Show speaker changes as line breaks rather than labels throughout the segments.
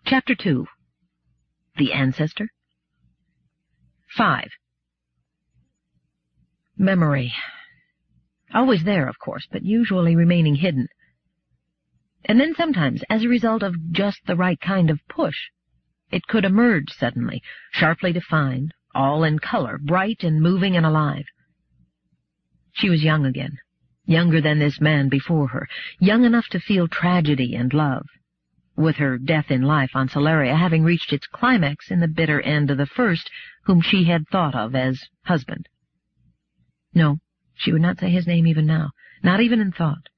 Chapter 2. The Ancestor. 5. Memory. Always there, of course, but usually remaining hidden. And then sometimes, as a result of just the right kind of push, it could emerge suddenly, sharply defined, all in color, bright and moving and alive. She was young again, younger than this man before her, young enough to feel tragedy and love, with her death in life on Solaria having reached its climax in the bitter end of the first whom she had thought of as husband. No, she would not say his name even now, not even in thought.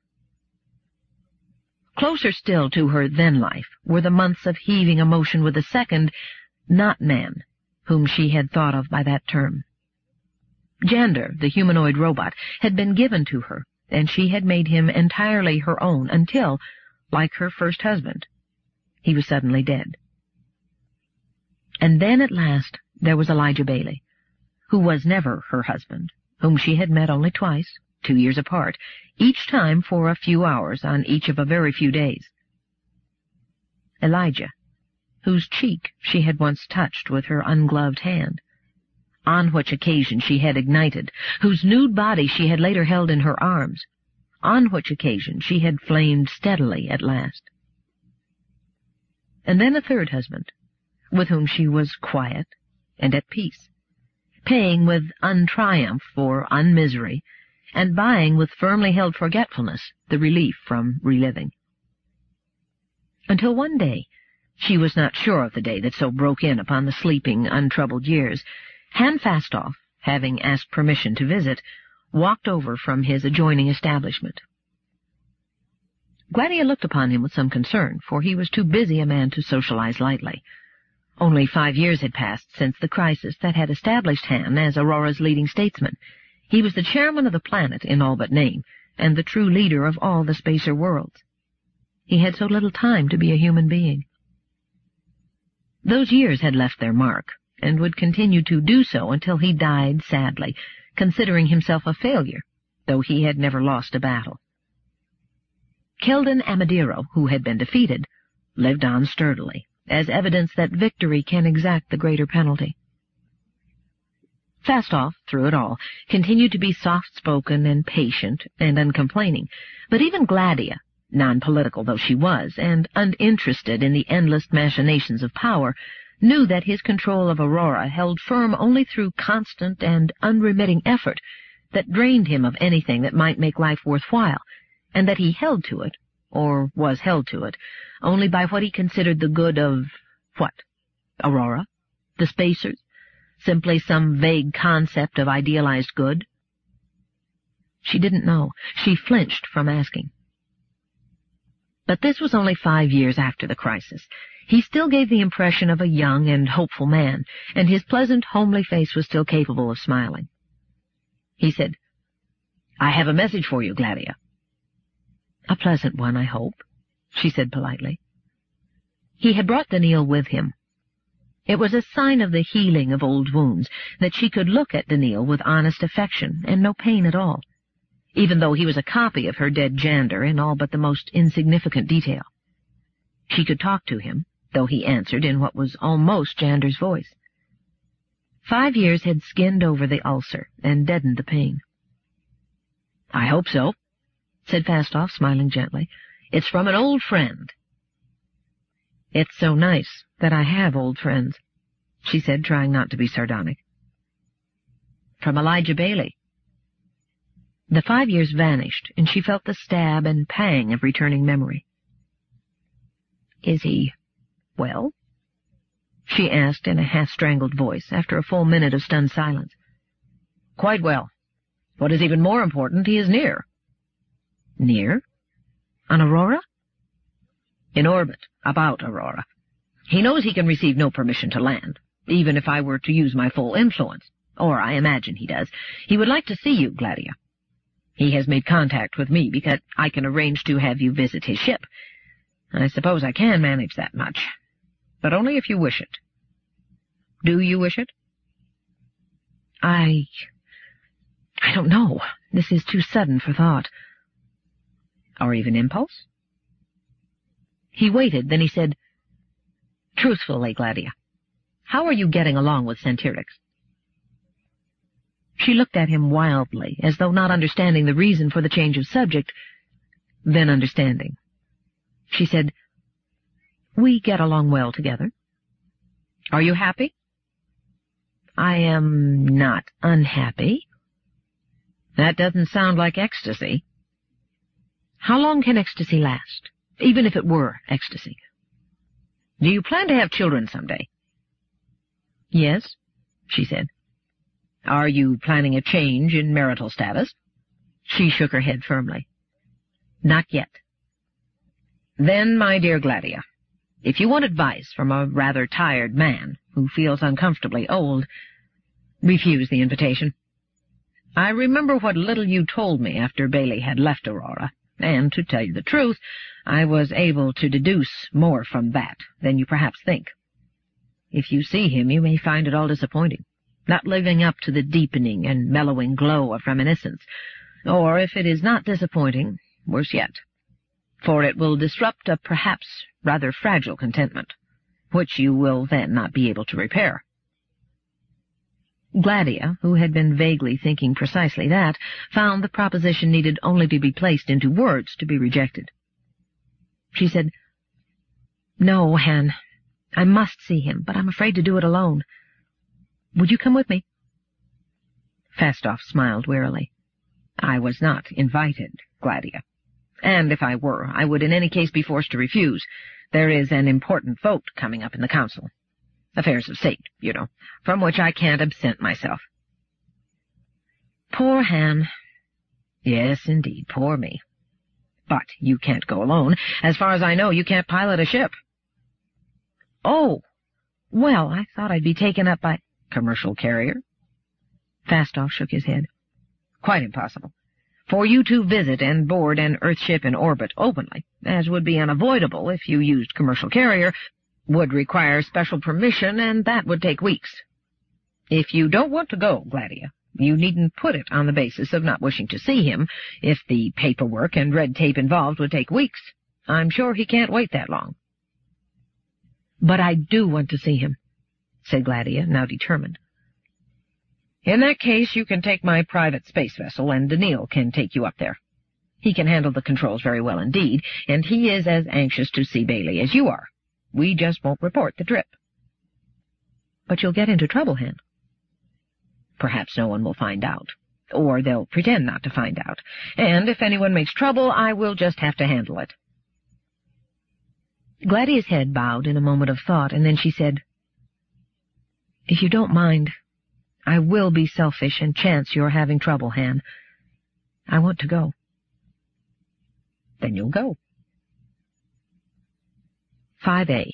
Closer still to her then life were the months of heaving emotion with the second, not man, whom she had thought of by that term. Jander, the humanoid robot, had been given to her, and she had made him entirely her own until, like her first husband, he was suddenly dead. And then at last there was Elijah Bailey, who was never her husband, whom she had met only twice, 2 years apart, each time for a few hours on each of a very few days. Elijah, whose cheek she had once touched with her ungloved hand, on which occasion she had ignited, whose nude body she had later held in her arms, on which occasion she had flamed steadily at last. And then a third husband, with whom she was quiet and at peace, paying with untriumph for unmisery, and buying with firmly held forgetfulness the relief from reliving. Until one day, she was not sure of the day that so broke in upon the sleeping, untroubled years, Han Fastoff, having asked permission to visit, walked over from his adjoining establishment. Gladia looked upon him with some concern, for he was too busy a man to socialize lightly. Only 5 years had passed since the crisis that had established Han as Aurora's leading statesman. He was the chairman of the planet in all but name, and the true leader of all the spacer worlds. He had so little time to be a human being. Those years had left their mark, and would continue to do so until he died sadly, considering himself a failure, though he had never lost a battle. Keldon Amadiro, who had been defeated, lived on sturdily, as evidence that victory can exact the greater penalty. Fastoff, through it all, continued to be soft-spoken and patient and uncomplaining, but even Gladia, non-political though she was, and uninterested in the endless machinations of power, knew that his control of Aurora held firm only through constant and unremitting effort that drained him of anything that might make life worthwhile, and that he held to it, or was held to it, only by what he considered the good of, what? Aurora? The spacers? Simply some vague concept of idealized good? She didn't know. She flinched from asking. But this was only 5 years after the crisis. He still gave the impression of a young and hopeful man, and his pleasant, homely face was still capable of smiling. He said, "I have a message for you, Gladia." "A pleasant one, I hope," she said politely. He had brought Daniil with him. It was a sign of the healing of old wounds that she could look at Daniil with honest affection and no pain at all, even though he was a copy of her dead Jander in all but the most insignificant detail. She could talk to him, though he answered in what was almost Jander's voice. 5 years had skinned over the ulcer and deadened the pain. "I hope so," said Fastoff, smiling gently. "It's from an old friend." "It's so nice that I have old friends," she said, trying not to be sardonic. "From Elijah Bailey." The 5 years vanished, and she felt the stab and pang of returning memory. "Is he well?" she asked in a half-strangled voice, after a full minute of stunned silence. "Quite well. What is even more important, he is near." "Near? On Aurora?" "In orbit, about Aurora. He knows he can receive no permission to land, even if I were to use my full influence, or I imagine he does. He would like to see you, Gladia. He has made contact with me because I can arrange to have you visit his ship. I suppose I can manage that much, but only if you wish it. Do you wish it?" I don't know. This is too sudden for thought." "Or even impulse?" He waited, then he said, Truthfully, Gladia, how are you getting along with Centyrix?" She looked at him wildly, as though not understanding the reason for the change of subject, then understanding. She said, "We get along well together." "Are you happy?" "I am not unhappy." "That doesn't sound like ecstasy." "How long can ecstasy last, even if it were ecstasy?" "Do you plan to have children someday?" "Yes," she said. "Are you planning a change in marital status?" She shook her head firmly. "Not yet." "Then, my dear Gladia, if you want advice from a rather tired man who feels uncomfortably old, refuse the invitation. I remember what little you told me after Bailey had left Aurora, and, to tell you the truth, I was able to deduce more from that than you perhaps think. If you see him, you may find it all disappointing, not living up to the deepening and mellowing glow of reminiscence, or if it is not disappointing, worse yet, for it will disrupt a perhaps rather fragile contentment, which you will then not be able to repair." Gladia, who had been vaguely thinking precisely that, found the proposition needed only to be placed into words to be rejected. She said, "No, Han, I must see him, but I'm afraid to do it alone. Would you come with me?" Falstaff smiled wearily. "I was not invited, Gladia. And if I were, I would in any case be forced to refuse. There is an important vote coming up in the council. Affairs of state, you know, from which I can't absent myself." "Poor Han." "Yes, indeed, poor me. But you can't go alone. As far as I know, you can't pilot a ship." "Oh, well, I thought I'd be taken up by—" "Commercial carrier?" Falstaff shook his head. "Quite impossible. For you to visit and board an Earth-ship in orbit openly, as would be unavoidable if you used commercial carrier, would require special permission, and that would take weeks. If you don't want to go, Gladia, you needn't put it on the basis of not wishing to see him. If the paperwork and red tape involved would take weeks, I'm sure he can't wait that long." "But I do want to see him," said Gladia, now determined. "In that case, you can take my private space vessel, and Daniil can take you up there. He can handle the controls very well indeed, and he is as anxious to see Bailey as you are. We just won't report the trip." "But you'll get into trouble, Han." "Perhaps no one will find out, or they'll pretend not to find out, and if anyone makes trouble, I will just have to handle it." Gladia's head bowed in a moment of thought, and then she said, "If you don't mind, I will be selfish and chance you're having trouble, Han. I want to go." "Then you'll go." 5A.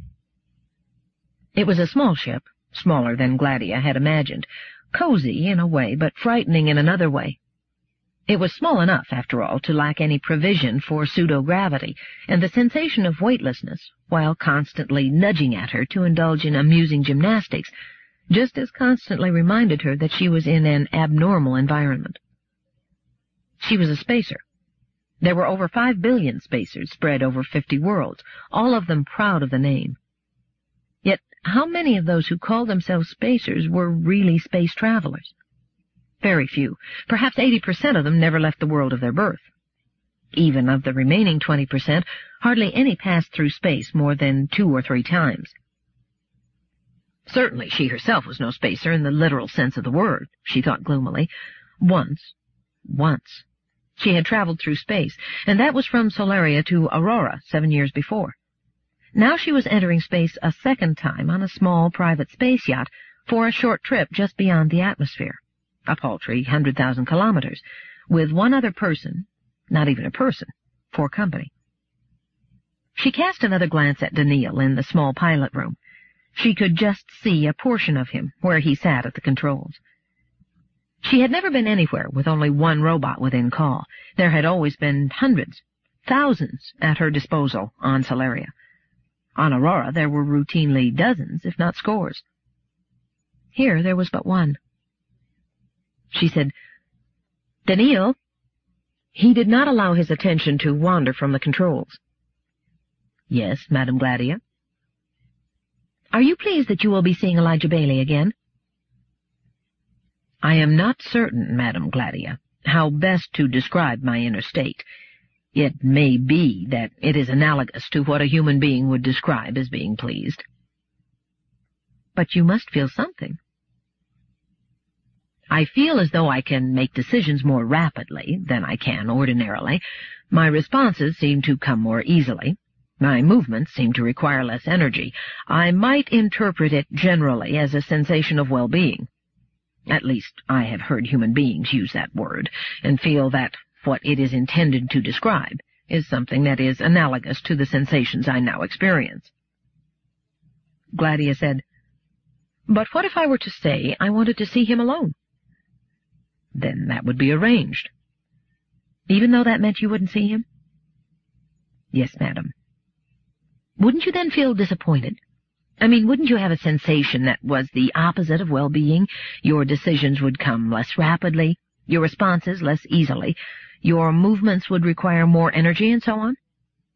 It was a small ship, smaller than Gladia had imagined, cozy in a way, but frightening in another way. It was small enough, after all, to lack any provision for pseudo-gravity, and the sensation of weightlessness, while constantly nudging at her to indulge in amusing gymnastics, just as constantly reminded her that she was in an abnormal environment. She was a spacer. There were over 5 billion spacers spread over 50 worlds, all of them proud of the name. Yet how many of those who called themselves spacers were really space travelers? Very few. Perhaps 80% of them never left the world of their birth. Even of the remaining 20%, hardly any passed through space more than 2 or 3 times. Certainly she herself was no spacer in the literal sense of the word, she thought gloomily. Once. She had traveled through space, and that was from Solaria to Aurora 7 years before. Now she was entering space a second time on a small private space yacht for a short trip just beyond the atmosphere, a paltry 100,000 kilometers, with one other person, not even a person, for company. She cast another glance at Daniil in the small pilot room. She could just see a portion of him where he sat at the controls. She had never been anywhere with only one robot within call. There had always been hundreds, thousands at her disposal on Solaria. On Aurora there were routinely dozens, if not scores. Here there was but one. She said, "Daniil." He did not allow his attention to wander from the controls. "Yes, Madame Gladia." Are you pleased that you will be seeing Elijah Bailey again?" "I am not certain, Madam Gladia, how best to describe my inner state. It may be that it is analogous to what a human being would describe as being pleased." "But you must feel something." "I feel as though I can make decisions more rapidly than I can ordinarily. My responses seem to come more easily. My movements seem to require less energy. I might interpret it generally as a sensation of well-being. At least, I have heard human beings use that word, and feel that what it is intended to describe is something that is analogous to the sensations I now experience." Gladia said, "But what if I were to say I wanted to see him alone?" "Then that would be arranged." "Even though that meant you wouldn't see him?" "Yes, madam." "Wouldn't you then feel disappointed? I mean, wouldn't you have a sensation that was the opposite of well-being? Your decisions would come less rapidly, your responses less easily, your movements would require more energy, and so on?"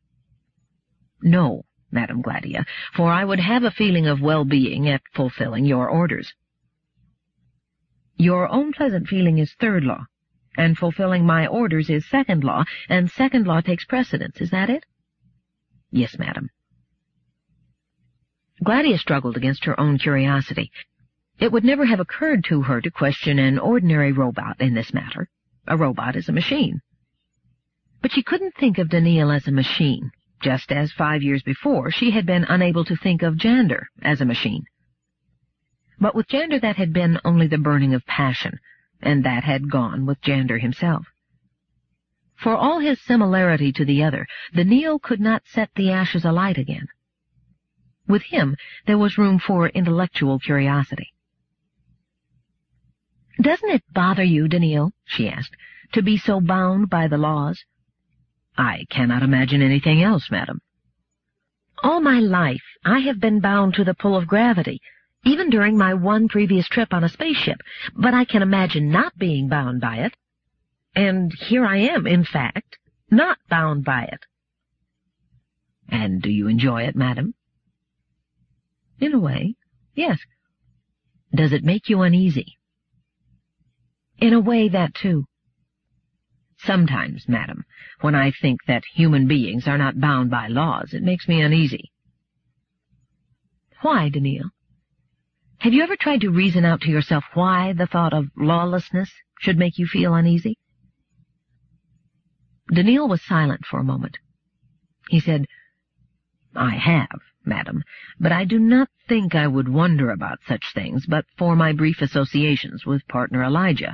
"No, Madam Gladia, for I would have a feeling of well-being at fulfilling your orders." "Your own pleasant feeling is third law, and fulfilling my orders is second law, and second law takes precedence. Is that it?" "Yes, madam." Gladia struggled against her own curiosity. It would never have occurred to her to question an ordinary robot in this matter. A robot is a machine. But she couldn't think of Daniil as a machine, just as 5 years before she had been unable to think of Jander as a machine. But with Jander that had been only the burning of passion, and that had gone with Jander himself. For all his similarity to the other, Daniil could not set the ashes alight again. With him there was room for intellectual curiosity. "Doesn't it bother you, Daniil," she asked, "to be so bound by the laws?" "I cannot imagine anything else, madam." "All my life I have been bound to the pull of gravity, even during my one previous trip on a spaceship, but I can imagine not being bound by it. And here I am, in fact, not bound by it." "And do you enjoy it, madam?" "In a way, yes." "Does it make you uneasy?" "In a way, that too." "Sometimes, madam, when I think that human beings are not bound by laws, it makes me uneasy." "Why, Daniil? Have you ever tried to reason out to yourself why the thought of lawlessness should make you feel uneasy?" Daniil was silent for a moment. He said, "I have, madam, but I do not think I would wonder about such things but for my brief associations with partner Elijah.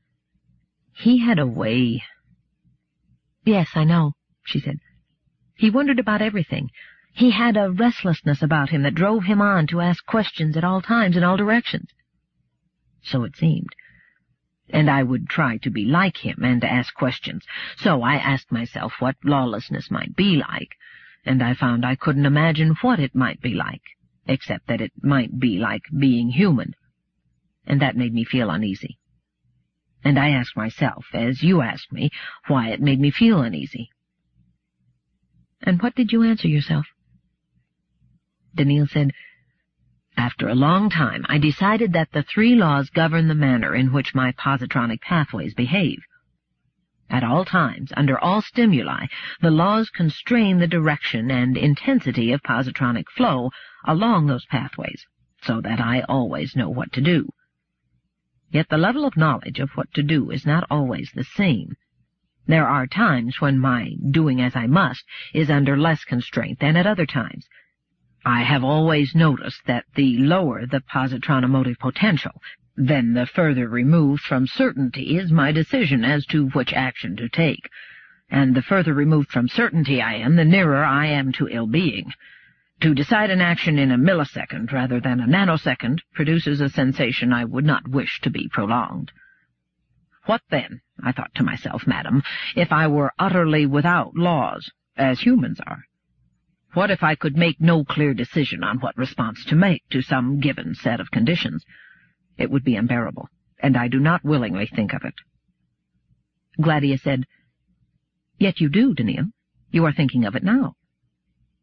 He had a way—" "Yes, I know," she said. "He wondered about everything. He had a restlessness about him that drove him on to ask questions at all times in all directions." "So it seemed. And I would try to be like him and to ask questions. So I asked myself what lawlessness might be like, and I found I couldn't imagine what it might be like, except that it might be like being human. And that made me feel uneasy. And I asked myself, as you asked me, why it made me feel uneasy." "And what did you answer yourself?" Daniil said, "After a long time, I decided that the 3 laws govern the manner in which my positronic pathways behave. At all times, under all stimuli, the laws constrain the direction and intensity of positronic flow along those pathways, so that I always know what to do. Yet the level of knowledge of what to do is not always the same. There are times when my doing as I must is under less constraint than at other times. I have always noticed that the lower the positronomotive potential, then the further removed from certainty is my decision as to which action to take, and the further removed from certainty I am, the nearer I am to ill-being. To decide an action in a millisecond rather than a nanosecond produces a sensation I would not wish to be prolonged. What then, I thought to myself, madam, if I were utterly without laws, as humans are? What if I could make no clear decision on what response to make to some given set of conditions? It would be unbearable, and I do not willingly think of it." Gladia said, "Yet you do, Daniil. You are thinking of it now."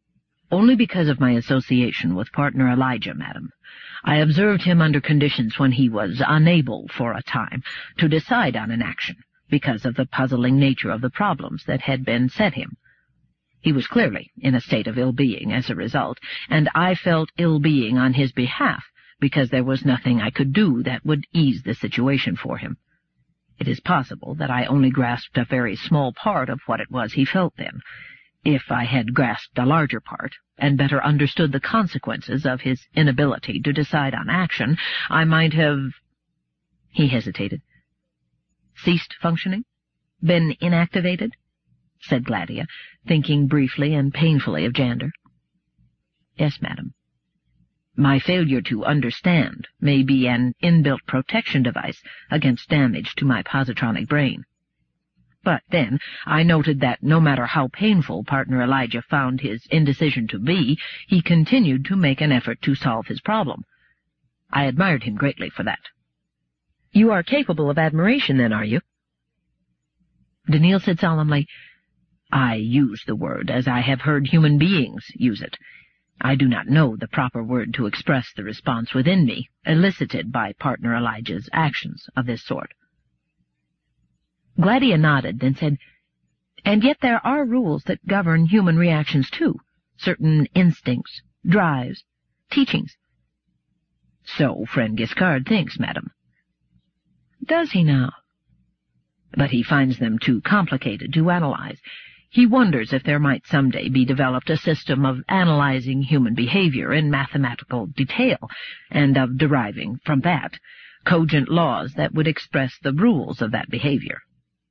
Only because of my association with partner Elijah, madam. I observed him under conditions when he was unable, for a time, to decide on an action, because of the puzzling nature of the problems that had been set him. He was clearly in a state of ill-being as a result, and I felt ill-being on his behalf, because there was nothing I could do that would ease the situation for him. It is possible that I only grasped a very small part of what it was he felt then. If I had grasped a larger part, and better understood the consequences of his inability to decide on action, I might have— He hesitated. Ceased functioning? Been inactivated? Said Gladia, thinking briefly and painfully of Jander. Yes, madam. My failure to understand may be an inbuilt protection device against damage to my positronic brain. But then I noted that no matter how painful partner Elijah found his indecision to be, he continued to make an effort to solve his problem. I admired him greatly for that. You are capable of admiration, then, are you? Daniil said solemnly, I use the word as I have heard human beings use it. I do not know the proper word to express the response within me, elicited by partner Elijah's actions of this sort. Gladia nodded, then said, And yet there are rules that govern human reactions, too, certain instincts, drives, teachings. So friend Giscard thinks, madam. Does he now? But he finds them too complicated to analyze. He wonders if there might someday be developed a system of analyzing human behavior in mathematical detail, and of deriving from that cogent laws that would express the rules of that behavior.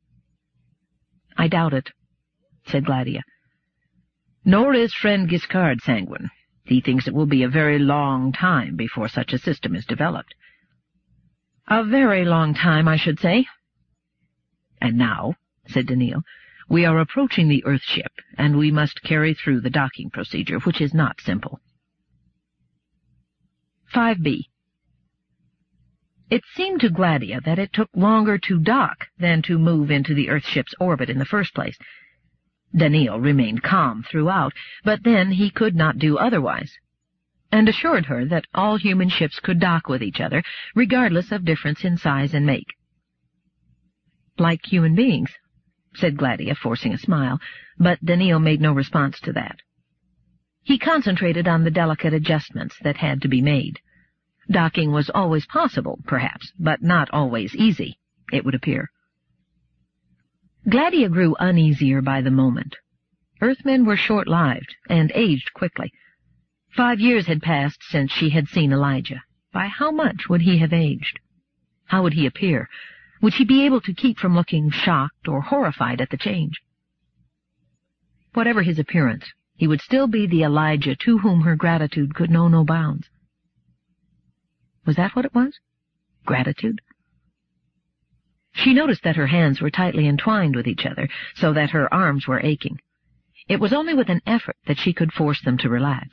I doubt it, said Gladia. Nor is friend Giscard sanguine. He thinks it will be a very long time before such a system is developed. A very long time, I should say. And now, said Daniil, we are approaching the Earthship, and we must carry through the docking procedure, which is not simple. 5b. It seemed to Gladia that it took longer to dock than to move into the Earthship's orbit in the first place. Daniil remained calm throughout, but then he could not do otherwise, and assured her that all human ships could dock with each other, regardless of difference in size and make. Like human beings, said Gladia, forcing a smile, but Daniil made no response to that. He concentrated on the delicate adjustments that had to be made. Docking was always possible, perhaps, but not always easy, it would appear. Gladia grew uneasier by the moment. Earthmen were short-lived and aged quickly. 5 years had passed since she had seen Elijah. By how much would he have aged? How would he appear? Would she be able to keep from looking shocked or horrified at the change? Whatever his appearance, he would still be the Elijah to whom her gratitude could know no bounds. Was that what it was? Gratitude? She noticed that her hands were tightly entwined with each other, so that her arms were aching. It was only with an effort that she could force them to relax.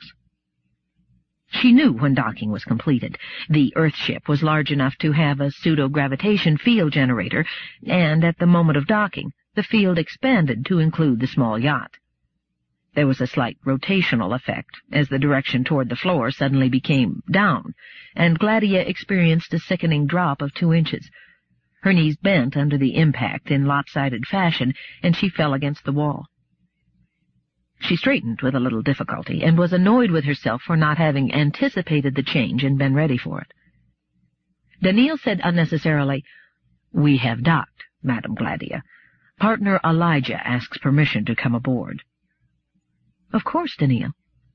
She knew when docking was completed. The Earthship was large enough to have a pseudo-gravitation field generator, and at the moment of docking, the field expanded to include the small yacht. There was a slight rotational effect, as the direction toward the floor suddenly became down, and Gladia experienced a sickening drop of 2 inches. Her knees bent under the impact in lopsided fashion, and she fell against the wall. She straightened with a little difficulty, and was annoyed with herself for not having anticipated the change and been ready for it. Daniil said unnecessarily, "We have docked, Madam Gladia. Partner Elijah asks permission to come aboard." "Of course, Daniil."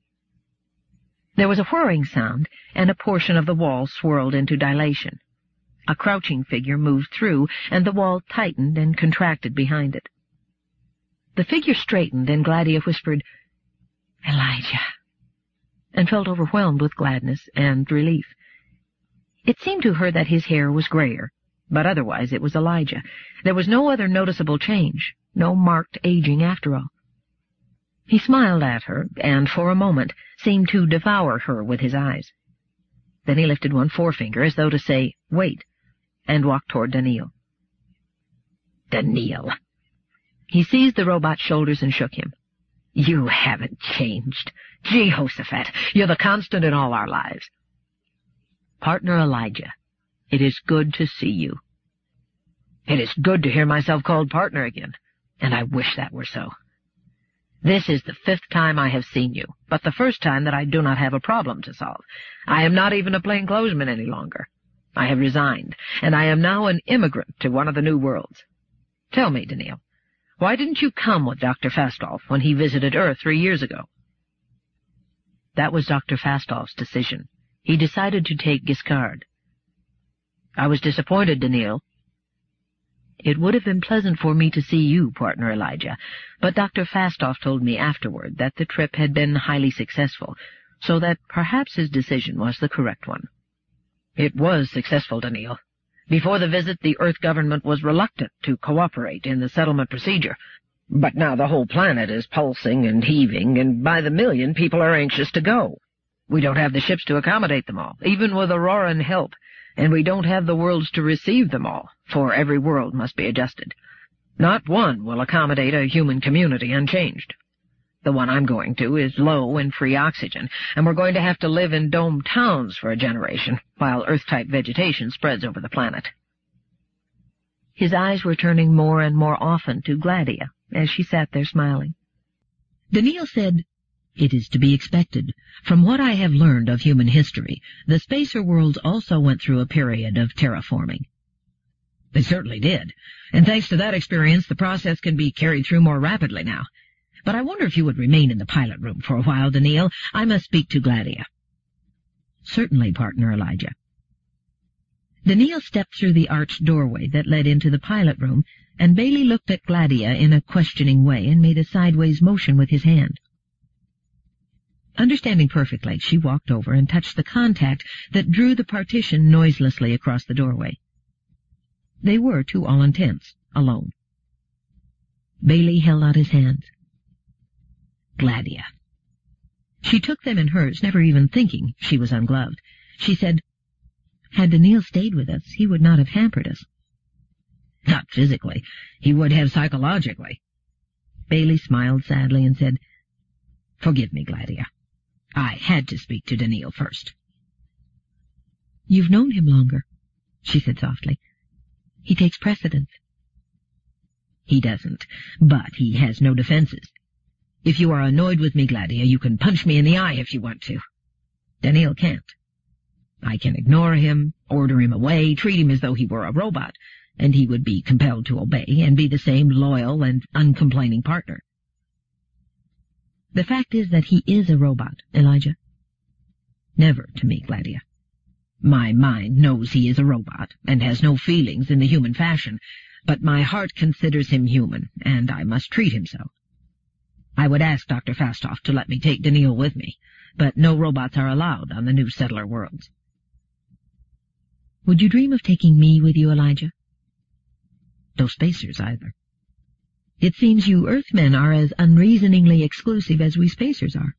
There was a whirring sound, and a portion of the wall swirled into dilation. A crouching figure moved through, and the wall tightened and contracted behind it. The figure straightened, and Gladia whispered, "Elijah," and felt overwhelmed with gladness and relief. It seemed to her that his hair was grayer, but otherwise it was Elijah. There was no other noticeable change, no marked aging after all. He smiled at her, and for a moment seemed to devour her with his eyes. Then he lifted one forefinger as though to say, "Wait," and walked toward Daniil. "Daniil." He seized the robot's shoulders and shook him. "You haven't changed. Jehoshaphat, you're the constant in all our lives. Partner Elijah, it is good to see you. It is good to hear myself called partner again, and I wish that were so. This is the 5th time I have seen you, but the first time that I do not have a problem to solve. I am not even a plainclothesman any longer. I have resigned, and I am now an immigrant to one of the new worlds. Tell me, Daniil, why didn't you come with Dr. Fastolf when he visited Earth 3 years ago? That was Dr. Fastolf's decision. He decided to take Giscard. I was disappointed, Daniil. It would have been pleasant for me to see you, partner Elijah, but Dr. Fastolf told me afterward that the trip had been highly successful, so that perhaps his decision was the correct one. It was successful, Daniil. Before the visit, the Earth government was reluctant to cooperate in the settlement procedure, but now the whole planet is pulsing and heaving, and by the million people are anxious to go. We don't have the ships to accommodate them all, even with Auroran help, and we don't have the worlds to receive them all, for every world must be adjusted. Not one will accommodate a human community unchanged. The one I'm going to is low in free oxygen, and we're going to have to live in domed towns for a generation, while Earth-type vegetation spreads over the planet. His eyes were turning more and more often to Gladia, as she sat there smiling. Daniil said, "It is to be expected. From what I have learned of human history, the spacer worlds also went through a period of terraforming." They certainly did, and thanks to that experience, the process can be carried through more rapidly now. But I wonder if you would remain in the pilot room for a while, Daniil. I must speak to Gladia. Certainly, partner Elijah. Daniil stepped through the arched doorway that led into the pilot room, and Bailey looked at Gladia in a questioning way and made a sideways motion with his hand. Understanding perfectly, she walked over and touched the contact that drew the partition noiselessly across the doorway. They were, to all intents, alone. Bailey held out his hands. Gladia. She took them in hers, never even thinking she was ungloved. She said, "Had Daniil stayed with us, he would not have hampered us." "Not physically. He would have psychologically." Bailey smiled sadly and said, "Forgive me, Gladia. I had to speak to Daniil first." "You've known him longer," she said softly. "He takes precedence." "He doesn't, but he has no defenses. If you are annoyed with me, Gladia, you can punch me in the eye if you want to. Daniil can't. I can ignore him, order him away, treat him as though he were a robot, and he would be compelled to obey and be the same loyal and uncomplaining partner. The fact is that he is a robot, Elijah." "Never to me, Gladia. My mind knows he is a robot and has no feelings in the human fashion, but my heart considers him human, and I must treat him so. I would ask Dr. Fastolf to let me take Daniil with me, but no robots are allowed on the new settler worlds." "Would you dream of taking me with you, Elijah?" "No spacers either. It seems you Earthmen are as unreasoningly exclusive as we spacers are."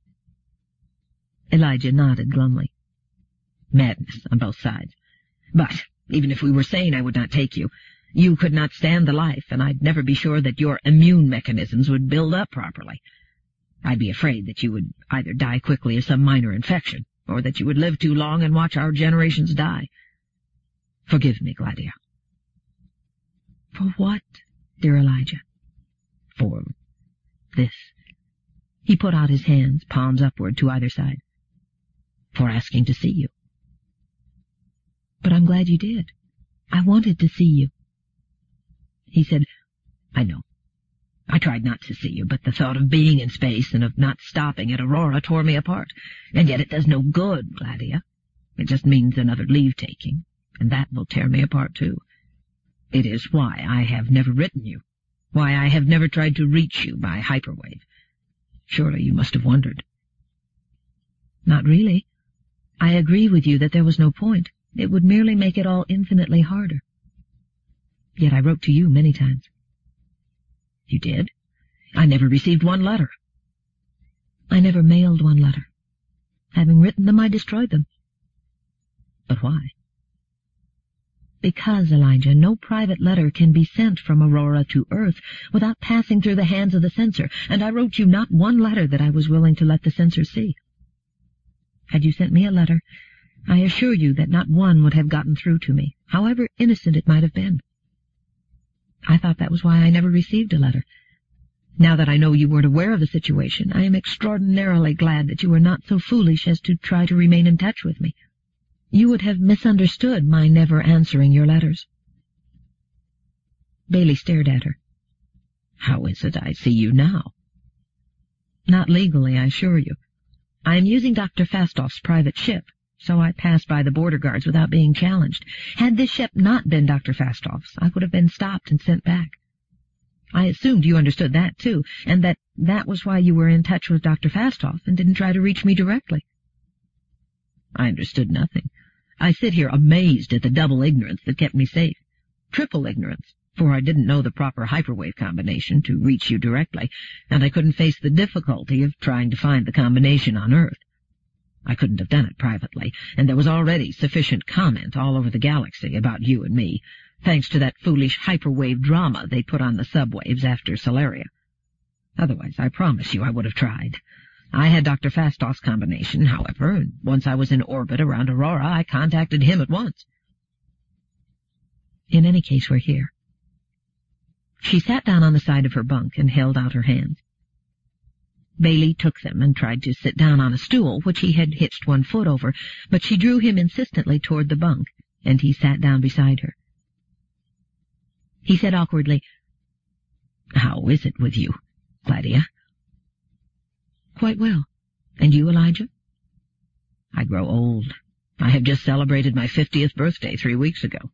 Elijah nodded glumly. "Madness on both sides. But even if we were sane, I would not take you. You could not stand the life, and I'd never be sure that your immune mechanisms would build up properly. I'd be afraid that you would either die quickly of some minor infection, or that you would live too long and watch our generations die. Forgive me, Gladia." "For what, dear Elijah?" "For this." He put out his hands, palms upward to either side. "For asking to see you." "But I'm glad you did. I wanted to see you." He said, "I know. I tried not to see you, but the thought of being in space and of not stopping at Aurora tore me apart. And yet it does no good, Gladia. It just means another leave-taking, and that will tear me apart too. It is why I have never written you, why I have never tried to reach you by hyperwave. Surely you must have wondered." "Not really. I agree with you that there was no point. It would merely make it all infinitely harder. Yet I wrote to you many times." "You did? I never received one letter." "I never mailed one letter. Having written them, I destroyed them." "But why?" Because, Elijah, no private letter can be sent from Aurora to Earth without passing through the hands of the censor, and I wrote you not one letter that I was willing to let the censor see. Had you sent me a letter, I assure you that not one would have gotten through to me, however innocent it might have been. I thought that was why I never received a letter. Now that I know you weren't aware of the situation, I am extraordinarily glad that you were not so foolish as to try to remain in touch with me. You would have misunderstood my never answering your letters. Bailey stared at her. How is it I see you now? Not legally, I assure you. I am using Dr. Fastoff's private ship, so I passed by the border guards without being challenged. Had this ship not been Dr. Fastoff's, I would have been stopped and sent back. I assumed you understood that, too, and that was why you were in touch with Dr. Fastoff and didn't try to reach me directly. I understood nothing. I sit here amazed at the double ignorance that kept me safe. Triple ignorance, for I didn't know the proper hyperwave combination to reach you directly, and I couldn't face the difficulty of trying to find the combination on Earth. I couldn't have done it privately, and there was already sufficient comment all over the galaxy about you and me, thanks to that foolish hyperwave drama they put on the subwaves after Solaria. Otherwise, I promise you I would have tried. I had Dr. Fastoff's combination, however, and once I was in orbit around Aurora, I contacted him at once. In any case, we're here. She sat down on the side of her bunk and held out her hands. Bailey took them and tried to sit down on a stool, which he had hitched one foot over, but she drew him insistently toward the bunk, and he sat down beside her. He said awkwardly, "How is it with you, Gladia?" "Quite well. And you, Elijah?" "I grow old. I have just celebrated my 50th birthday 3 weeks ago."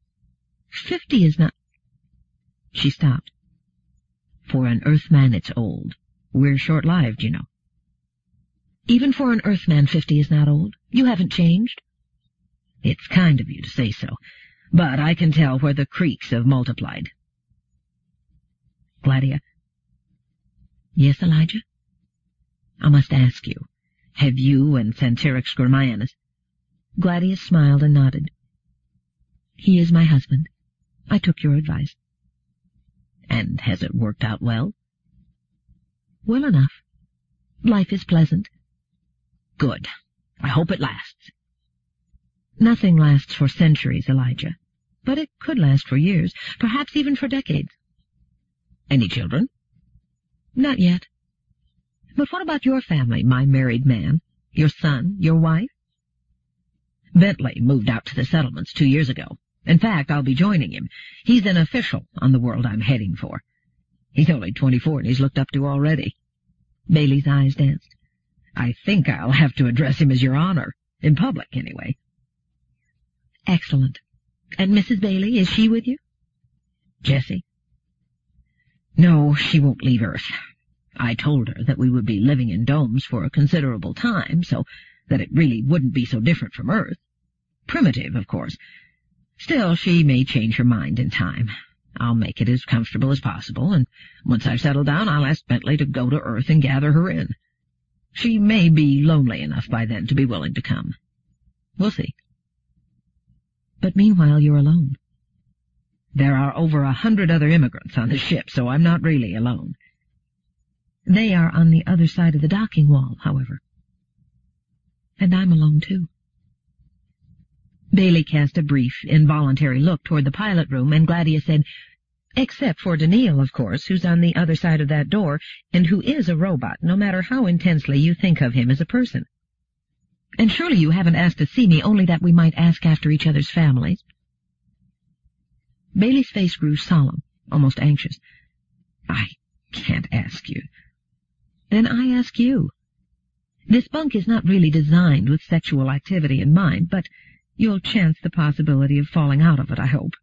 50 is not— She stopped. "For an Earthman, it's old. We're short-lived, you know." "Even for an Earthman, 50 is not old. You haven't changed." "It's kind of you to say so, but I can tell where the creeks have multiplied." "Gladia." "Yes, Elijah?" "I must ask you, have you and Santirix Grammaeus—" Gladia smiled and nodded. "He is my husband. I took your advice." "And has it worked out well?" "Well enough. Life is pleasant." "Good. I hope it lasts." "Nothing lasts for centuries, Elijah, but it could last for years, perhaps even for decades." "Any children?" "Not yet." "But what about your family, my married man? Your son, your wife?" "Bentley moved out to the settlements 2 years ago. In fact, I'll be joining him. He's an official on the world I'm heading for. He's only 24 and he's looked up to already." Bailey's eyes danced. "I think I'll have to address him as Your Honor, in public anyway." "Excellent. And Mrs. Bailey, is she with you?" "Jessie?" "No, she won't leave Earth. I told her that we would be living in domes for a considerable time, so that it really wouldn't be so different from Earth. Primitive, of course. Still, she may change her mind in time. I'll make it as comfortable as possible, and once I've settled down, I'll ask Bentley to go to Earth and gather her in. She may be lonely enough by then to be willing to come. We'll see." "But meanwhile you're alone." "There are over 100 other immigrants on the ship, so I'm not really alone." "They are on the other side of the docking wall, however." "And I'm alone, too." Bailey cast a brief, involuntary look toward the pilot room, and Gladia said, "Except for Daniil, of course, who's on the other side of that door, and who is a robot, no matter how intensely you think of him as a person. And surely you haven't asked to see me only that we might ask after each other's families?" Bailey's face grew solemn, almost anxious. "I can't ask you." "Then I ask you. This bunk is not really designed with sexual activity in mind, but you'll chance the possibility of falling out of it, I hope."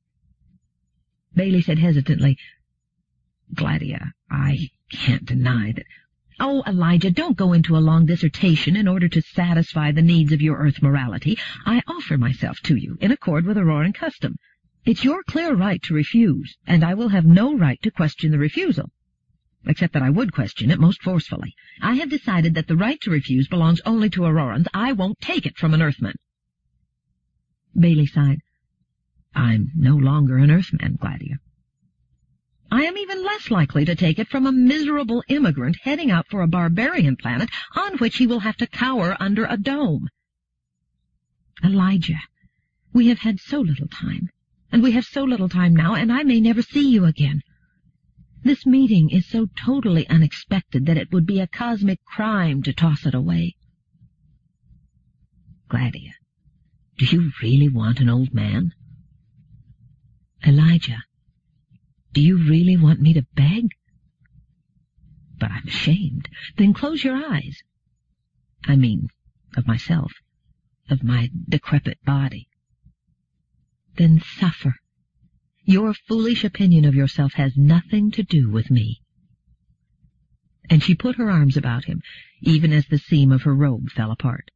Bailey said hesitantly, "Gladia, I can't deny that—" "Oh, Elijah, don't go into a long dissertation in order to satisfy the needs of your Earth morality. I offer myself to you in accord with Auroran custom. It's your clear right to refuse, and I will have no right to question the refusal. Except that I would question it most forcefully. I have decided that the right to refuse belongs only to Aurorans. I won't take it from an Earthman." Bailey sighed. I'm no longer an Earthman, Gladia. I am even less likely to take it from a miserable immigrant heading out for a barbarian planet on which he will have to cower under a dome. Elijah, we have had so little time, and we have so little time now, and I may never see you again. This meeting is so totally unexpected that it would be a cosmic crime to toss it away. Gladia, do you really want an old man? Elijah, do you really want me to beg? But I'm ashamed. Then close your eyes. I mean, of myself, of my decrepit body. Then suffer. Your foolish opinion of yourself has nothing to do with me. And she put her arms about him, even as the seam of her robe fell apart.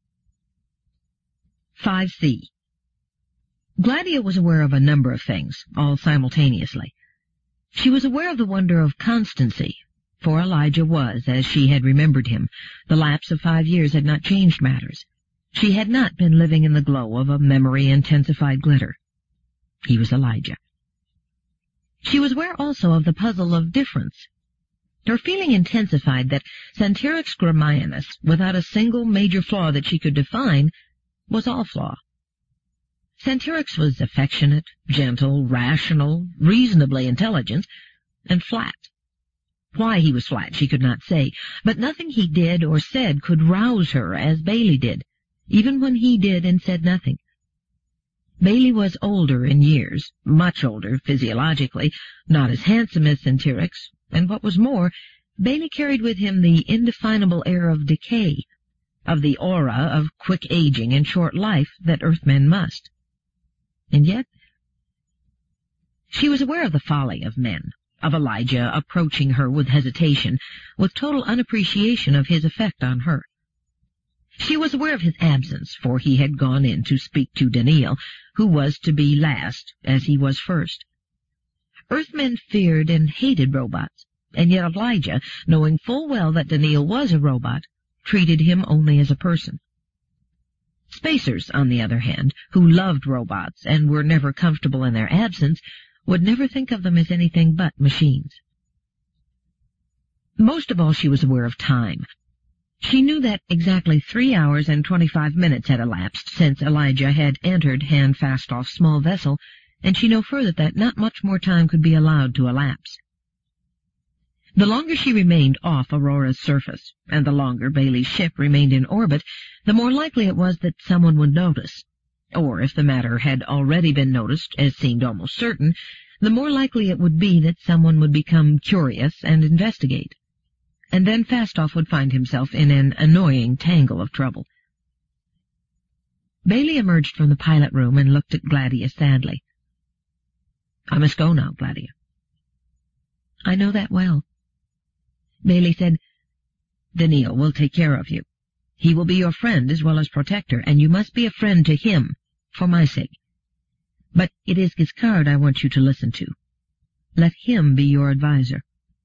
5C. Gladia was aware of a number of things, all simultaneously. She was aware of the wonder of constancy, for Elijah was, as she had remembered him. The lapse of 5 years had not changed matters. She had not been living in the glow of a memory-intensified glitter. He was Elijah. She was aware also of the puzzle of difference. Her feeling intensified that Santirix Gramianus, without a single major flaw that she could define, was all flaw. Santirix was affectionate, gentle, rational, reasonably intelligent, and flat. Why he was flat she could not say, but nothing he did or said could rouse her as Bailey did, even when he did and said nothing. Bailey was older in years, much older physiologically, not as handsome as Santirix, and what was more, Bailey carried with him the indefinable air of decay, of the aura of quick aging and short life that Earthmen must. And yet, she was aware of the folly of men, of Elijah approaching her with hesitation, with total unappreciation of his effect on her. She was aware of his absence, for he had gone in to speak to Daniil, who was to be last, as he was first. Earthmen feared and hated robots, and yet Elijah, knowing full well that Daniil was a robot, treated him only as a person. Spacers, on the other hand, who loved robots and were never comfortable in their absence, would never think of them as anything but machines. Most of all she was aware of time. She knew that exactly 3 hours and 25 minutes had elapsed since Elijah had entered Hand-Fastoff's small vessel, and she knew further that not much more time could be allowed to elapse. The longer she remained off Aurora's surface, and the longer Bailey's ship remained in orbit, the more likely it was that someone would notice. Or, if the matter had already been noticed, as seemed almost certain, the more likely it would be that someone would become curious and investigate. And then Fastoff would find himself in an annoying tangle of trouble. Bailey emerged from the pilot room and looked at Gladia sadly. "I must go now, Gladia." "I know that well." Bailey said, "Daniil will take care of you. He will be your friend as well as protector, and you must be a friend to him, for my sake. But it is Giscard I want you to listen to. Let him be your adviser."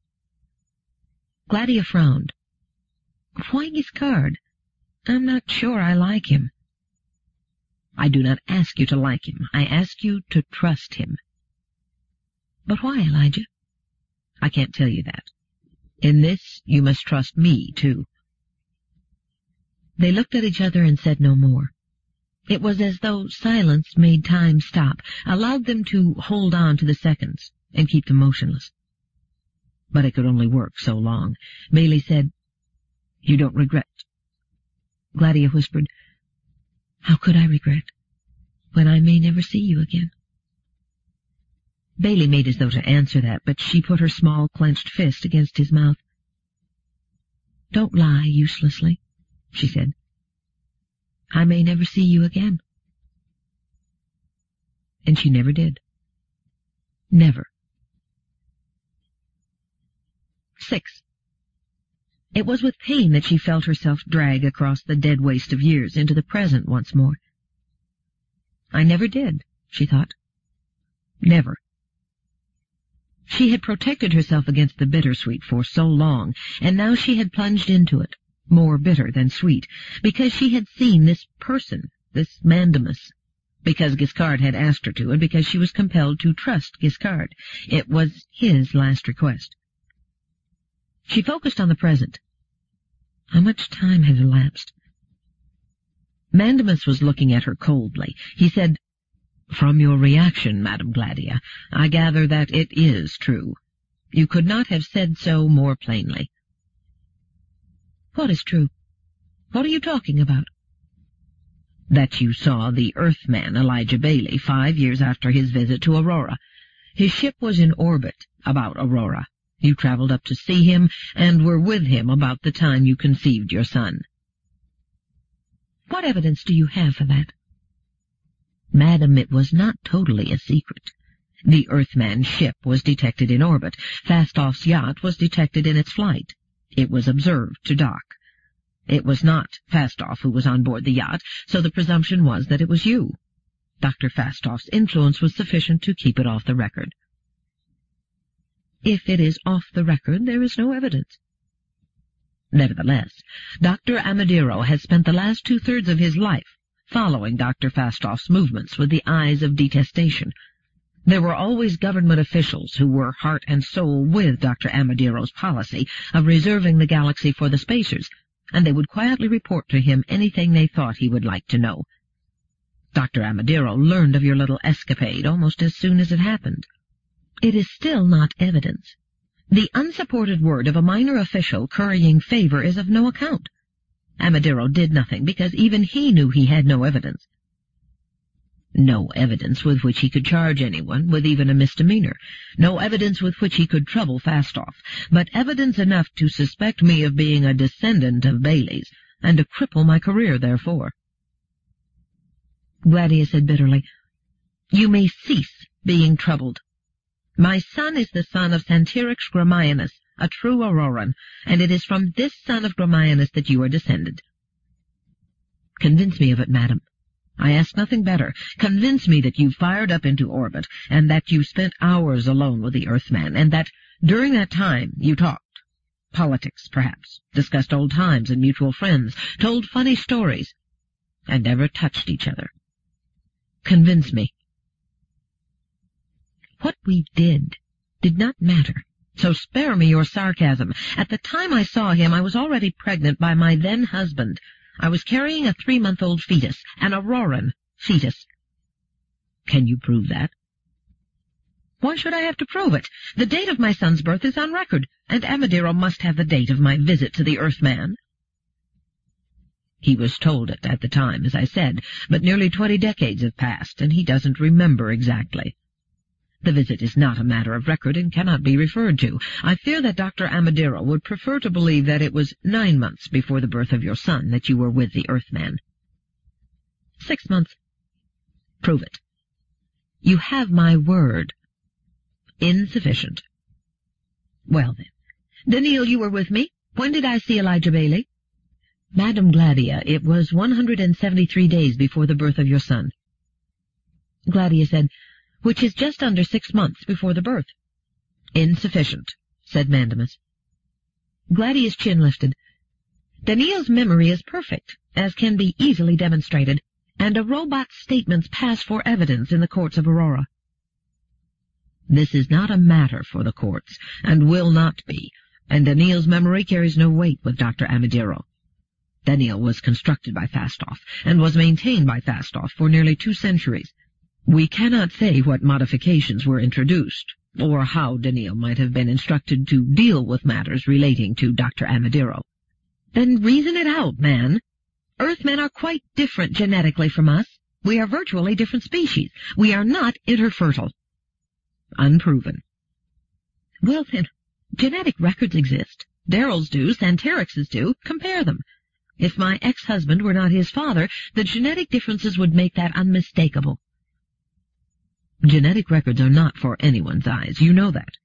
Gladia frowned. "Why Giscard? I'm not sure I like him." "I do not ask you to like him. I ask you to trust him." "But why, Elijah?" "I can't tell you that. In this you must trust me, too." They looked at each other and said no more. It was as though silence made time stop, allowed them to hold on to the seconds, and keep them motionless. But it could only work so long. Bailey said, "You don't regret?" Gladia whispered, "How could I regret, when I may never see you again?" Bailey made as though to answer that, but she put her small, clenched fist against his mouth. "Don't lie uselessly," she said. "I may never see you again." And she never did. Never. 6. It was with pain that she felt herself drag across the dead waste of years into the present once more. "I never did," she thought. Never. She had protected herself against the bittersweet for so long, and now she had plunged into it, more bitter than sweet, because she had seen this person, this Mandamus, because Giscard had asked her to, and because she was compelled to trust Giscard. It was his last request. She focused on the present. How much time had elapsed? Mandamus was looking at her coldly. He said, "From your reaction, Madame Gladia, I gather that it is true. You could not have said so more plainly." "What is true? What are you talking about?" "That you saw the Earthman Elijah Bailey 5 years after his visit to Aurora. His ship was in orbit about Aurora. You traveled up to see him, and were with him about the time you conceived your son." "What evidence do you have for that?" "Madam, it was not totally a secret. The Earthman's ship was detected in orbit. Fastoff's yacht was detected in its flight. It was observed to dock. It was not Fastoff who was on board the yacht, so the presumption was that it was you. Dr. Fastoff's influence was sufficient to keep it off the record." "If it is off the record, there is no evidence." "Nevertheless, Dr. Amadiro has spent the last 2/3 of his life following Dr. Fastoff's movements with the eyes of detestation. There were always government officials who were heart and soul with Dr. Amadiro's policy of reserving the galaxy for the spacers, and they would quietly report to him anything they thought he would like to know. Dr. Amadiro learned of your little escapade almost as soon as it happened." "It is still not evidence. The unsupported word of a minor official currying favor is of no account. Amadiro did nothing because even he knew he had no evidence." "No evidence with which he could charge anyone with even a misdemeanor. No evidence with which he could trouble Fastoff, but evidence enough to suspect me of being a descendant of Bailey's, and to cripple my career therefore." Gladia said bitterly, "You may cease being troubled. My son is the son of Santirix Gramianus, a true Auroran, and it is from this son of Gramianus that you are descended." "Convince me of it, madam. I ask nothing better. Convince me that you fired up into orbit, and that you spent hours alone with the Earthman, and that during that time you talked. Politics, perhaps, discussed old times and mutual friends, told funny stories, and never touched each other. Convince me." "What we did not matter, so spare me your sarcasm. At the time I saw him, I was already pregnant by my then-husband. I was carrying a 3-month-old fetus, an Auroran fetus." "Can you prove that?" "Why should I have to prove it? The date of my son's birth is on record, and Amadiro must have the date of my visit to the Earthman." "He was told it at the time, as I said, but nearly 20 decades have passed, and he doesn't remember exactly. The visit is not a matter of record and cannot be referred to. I fear that Dr. Amadiro would prefer to believe that it was 9 months before the birth of your son that you were with the Earthman." 6 months. "Prove it." "You have my word." "Insufficient." "Well, then. Daniil, you were with me. When did I see Elijah Bailey?" "Madame Gladia, it was 173 days before the birth of your son." Gladia said, "Which is just under 6 months before the birth." "Insufficient," said Mandamus. Gladia's chin lifted. "Daniil's memory is perfect, as can be easily demonstrated, and a robot's statements pass for evidence in the courts of Aurora." "This is not a matter for the courts, and will not be, and Daniil's memory carries no weight with Dr. Amadiro. Daniil was constructed by Fastoff, and was maintained by Fastoff for nearly 2 centuries. We cannot say what modifications were introduced, or how Daniil might have been instructed to deal with matters relating to Dr. Amadiro." "Then reason it out, man. Earthmen are quite different genetically from us. We are virtually different species. We are not interfertile." "Unproven." "Well, then, genetic records exist. Daryl's do, Santerix's do. Compare them. If my ex-husband were not his father, the genetic differences would make that unmistakable." "Genetic records are not for anyone's eyes. You know that."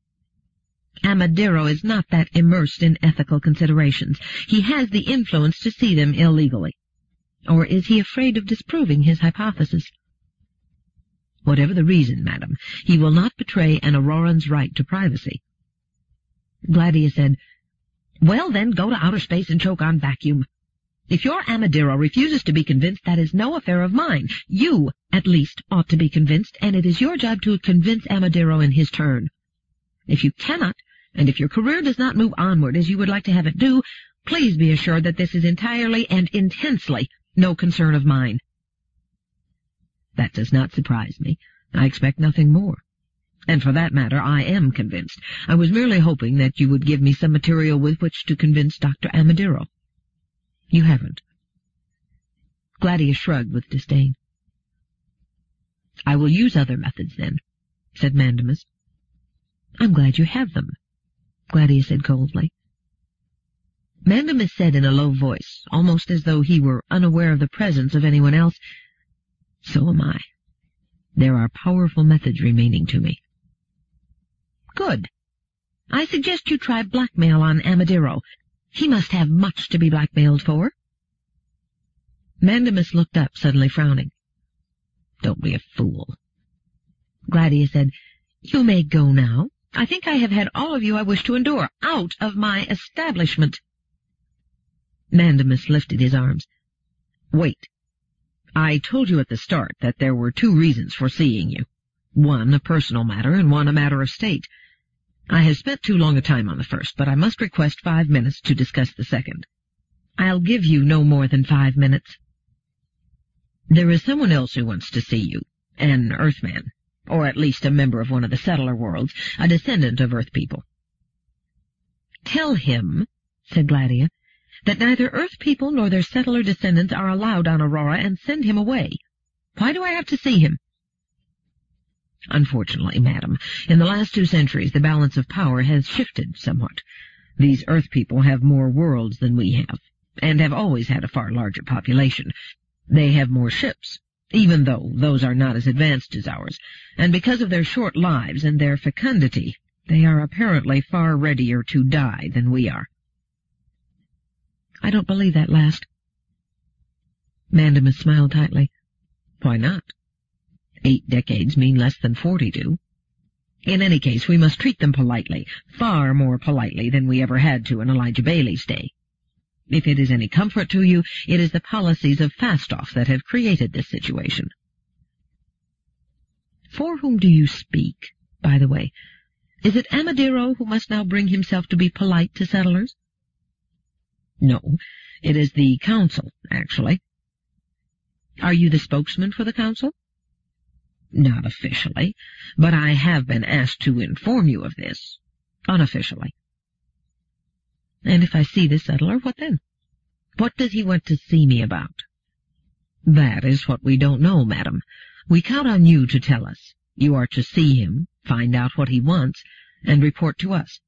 "Amadiro is not that immersed in ethical considerations. He has the influence to see them illegally. Or is he afraid of disproving his hypothesis?" "Whatever the reason, madam, he will not betray an Auroran's right to privacy." Gladia said, "Well, then, go to outer space and choke on vacuum." If your Amadiro refuses to be convinced, that is no affair of mine. You, at least, ought to be convinced, and it is your job to convince Amadiro in his turn. If you cannot, and if your career does not move onward as you would like to have it do, please be assured that this is entirely and intensely no concern of mine. That does not surprise me. I expect nothing more. And for that matter, I am convinced. I was merely hoping that you would give me some material with which to convince Dr. Amadiro. You haven't. Gladia shrugged with disdain. I will use other methods, then, said Mandamus. I'm glad you have them, Gladia said coldly. Mandamus said in a low voice, almost as though he were unaware of the presence of anyone else, So am I. There are powerful methods remaining to me. Good. I suggest you try blackmail on Amadiro. He must have much to be blackmailed for. Mandamus looked up, suddenly frowning. Don't be a fool. Gladia said, You may go now. I think I have had all of you I wish to endure. Out of my establishment. Mandamus lifted his arms. Wait. I told you at the start that there were 2 reasons for seeing you. One a personal matter, and one a matter of state. I have spent too long a time on the first, but I must request 5 minutes to discuss the second. I'll give you no more than 5 minutes. There is someone else who wants to see you, an Earthman, or at least a member of one of the settler worlds, a descendant of Earth people. Tell him, said Gladia, that neither Earth people nor their settler descendants are allowed on Aurora, and send him away. Why do I have to see him? Unfortunately, madam, in the last 2 centuries the balance of power has shifted somewhat. These Earth people have more worlds than we have, and have always had a far larger population. They have more ships, even though those are not as advanced as ours, and because of their short lives and their fecundity, they are apparently far readier to die than we are. I don't believe that last. Mandamus smiled tightly. Why not? 8 decades mean less than 40 do. In any case, we must treat them politely, far more politely than we ever had to in Elijah Bailey's day. If it is any comfort to you, it is the policies of Fastoff that have created this situation. For whom do you speak, by the way? Is it Amadiro who must now bring himself to be polite to settlers? No, it is the council, actually. Are you the spokesman for the council? Not officially, but I have been asked to inform you of this, unofficially. And if I see the settler, what then? What does he want to see me about? That is what we don't know, madam. We count on you to tell us. You are to see him, find out what he wants, and report to us.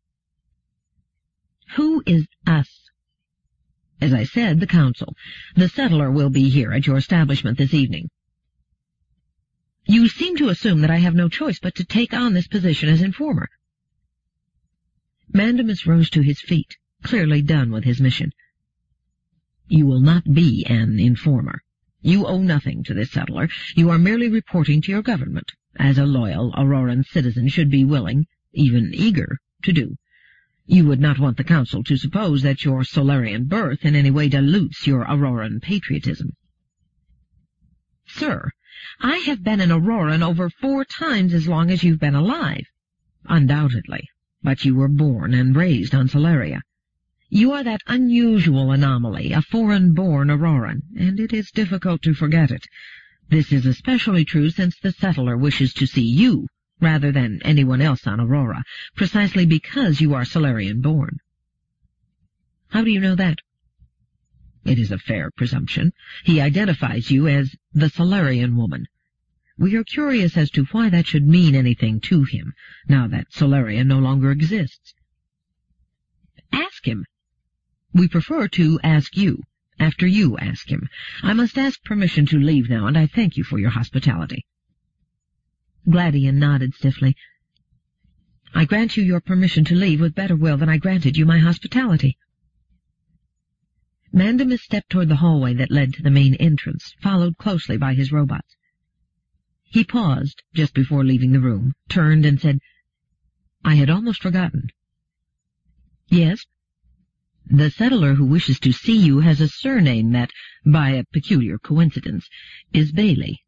Who is us? As I said, the council. The settler will be here at your establishment this evening. You seem to assume that I have no choice but to take on this position as informer. Mandamus rose to his feet, clearly done with his mission. You will not be an informer. You owe nothing to this settler. You are merely reporting to your government, as a loyal Auroran citizen should be willing, even eager, to do. You would not want the council to suppose that your Solarian birth in any way dilutes your Auroran patriotism. Sir, I have been an Auroran over 4 times as long as you've been alive. Undoubtedly, but you were born and raised on Solaria. You are that unusual anomaly, a foreign-born Auroran, and it is difficult to forget it. This is especially true since the settler wishes to see you, rather than anyone else on Aurora, precisely because you are Solarian-born. How do you know that? It is a fair presumption. He identifies you as the Solarian woman. We are curious as to why that should mean anything to him, now that Solaria no longer exists. Ask him. We prefer to ask you, after you ask him. I must ask permission to leave now, and I thank you for your hospitality. Gladia nodded stiffly. I grant you your permission to leave with better will than I granted you my hospitality. Mandamus stepped toward the hallway that led to the main entrance, followed closely by his robots. He paused just before leaving the room, turned and said, I had almost forgotten. Yes? The settler who wishes to see you has a surname that, by a peculiar coincidence, is Bailey.